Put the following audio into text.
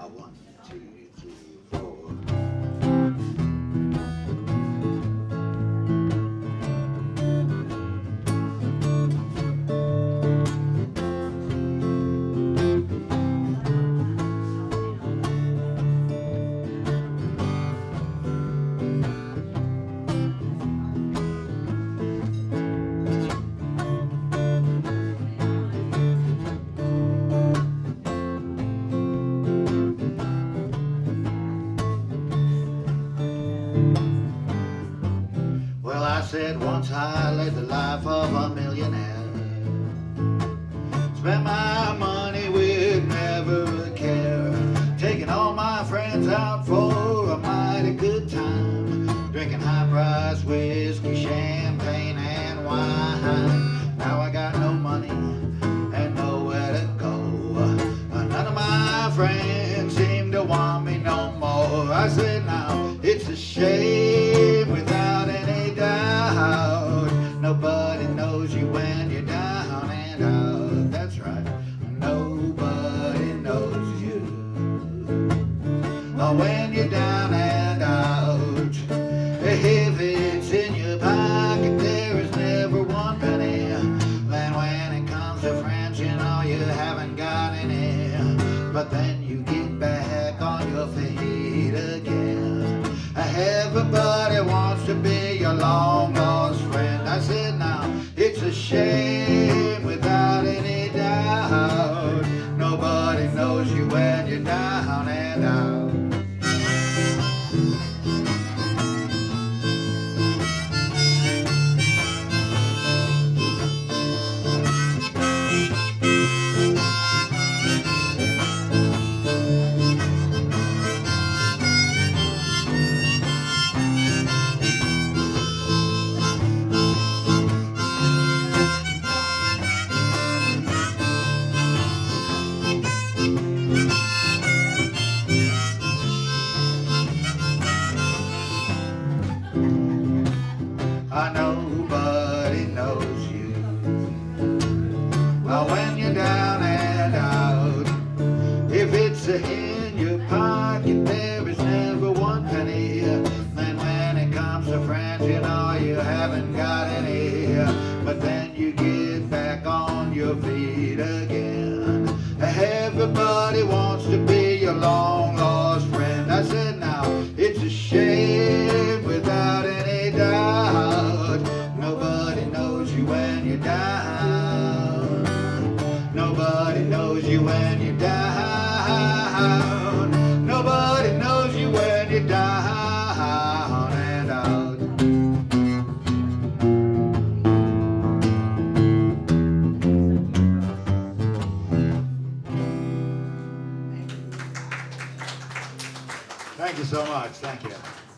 One, two, three, four. Well, I said once I led the life of a millionaire. Spent my money with never a care. Taking all my friends out for a mighty good time. Drinking high-priced whiskey, champagne, and wine. Now I got no money and nowhere to go. None of my friends seem to want me no more. I said now, it's a shame without any doubt. Nobody knows you when you're down and out. That's right, nobody knows you when you're down and out. If it's in your pocket, there is never one penny. Then when it comes to friends, you know you haven't got any. But then you get back on your feet again. Everybody wants to be your long lost friend. I said now, it's a shame without any doubt. Nobody knows you when you're down and out. Nobody knows you when you're down and out. If it's in your pocket, there is never one penny. And when it comes to friends, you know you haven't got any. But then you get back on your feet again. Everybody wants to be your long lost friend. I said now, it's a shame without any doubt. Nobody knows you when you're down. Nobody knows you when you're down. Nobody knows you when you're down and out. Thank you so much. Thank you.